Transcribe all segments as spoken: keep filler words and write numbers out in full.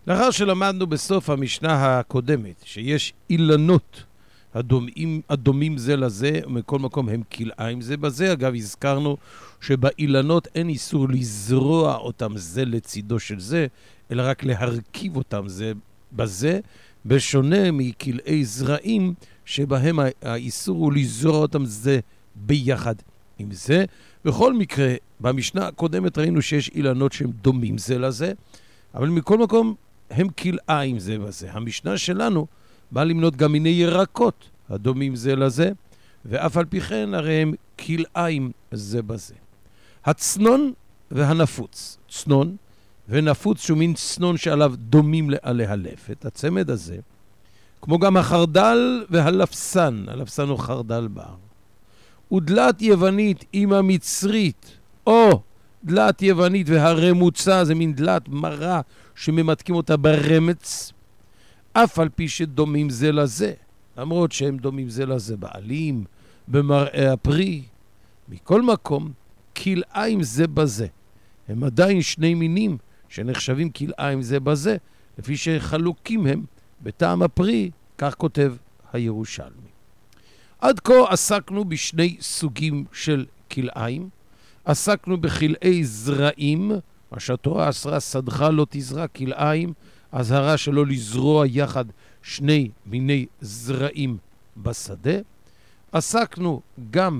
לאחר שלמדנו בסוף המשנה הקודמת שיש אילנות הדומים, הדומים זה לזה, ומכל מקום הם כלאיים זה בזה. אגב, הזכרנו שבאילנות אין איסור לזרוע אותם זה לצידו של זה, אלא רק להרכיב אותם זה בזה, בשונה מכלאי זרעים, שבהם האיסור הוא לזרוע אותם זה ביחד עם זה. בכל מקרה, במשנה הקודמת ראינו שיש אילנות שהם דומים זה לזה, אבל מכל מקום הם כלאיים זה בזה. המשנה שלנו בא למנות גם מיני ירקות הדומים זה לזה, ואף על פי כן הרי הם כלאיים זה בזה. הצנון והנפוץ, צנון ונפוץ שהוא מין צנון שעליו דומים לעלי הלפת, הצמד הזה, כמו גם החרדל והלפסן, הלפסן הוא חרדל בר, ודלת יוונית עם המצרית, או דלת יוונית והרמוצה, זה מין דלת מרה שממתקים אותה ברמץ, אף על פי שדומים זה לזה, למרות שהם דומים זה לזה בעלים, במראה הפרי, מכל מקום, כלאיים זה בזה. הם עדיין שני מינים שנחשבים כלאיים זה בזה, לפי שחלוקים הם בטעם הפרי, כך כותב הירושלמי. עד כה עסקנו בשני סוגים של כלאיים, עסקנו בכלאי זרעים, מה שהתורה אסרה סדך לא תזרע כלאיים, הזהרה שלא לזרוע יחד שני מיני זרעים בשדה. עסקנו גם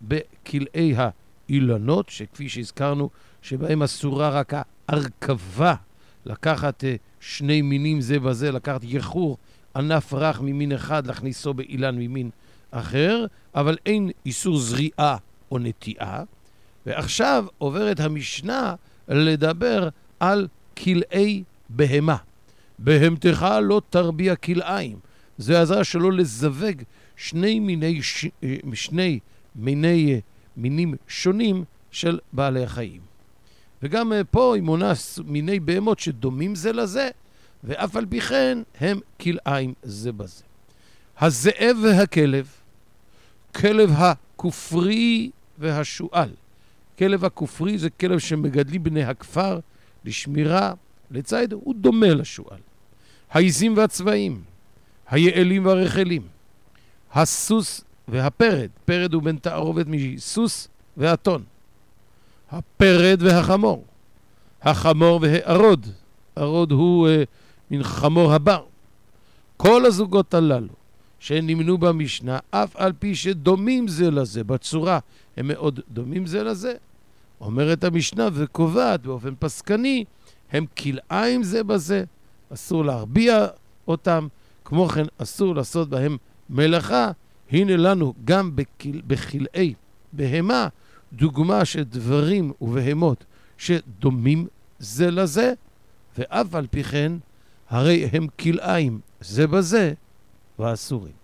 בכלאי האילנות, שכפי שהזכרנו שבהם אסורה רק ההרכבה, לקחת שני מינים זה בזה, לקחת יחור ענף רך ממין אחד, להכניסו באילן ממין אחר, אבל אין איסור זריעה או נטיעה. ועכשיו עוברת המשנה לדבר על כלאי בהמה. בהמתך לא תרביע כלאיים. זה עזר שלא לזווג שני מיני, ש... שני מיני מינים שונים של בעלי החיים. וגם פה היא מונה מיני בהמות שדומים זה לזה, ואף על פי כן הם כלאיים זה בזה. הזאב והכלב, כלב הכופרי והשואל. כלב הכופרי זה כלב שמגדלים בני הכפר לשמירה, לצייד, הוא דומה לשואל. העיזים והצבעים, היעלים והרחלים, הסוס והפרד, פרד הוא בן תערובת מסוס והטון, הפרד והחמור, החמור והערוד, הערוד הוא אה, מן חמור הבר. כל הזוגות הללו שנמנו במשנה, אף על פי שדומים זה לזה, בצורה הם מאוד דומים זה לזה, אומרת המשנה וקובעת באופן פסקני, הם כלאיים זה בזה, אסור להרביע אותם, כמו כן אסור לעשות בהם מלאכה. הנה לנו גם בכל... בכלאי בהמה, דוגמה של דברים ובהמות שדומים זה לזה, ואף על פי כן, הרי הם כלאיים זה בזה ואסורים.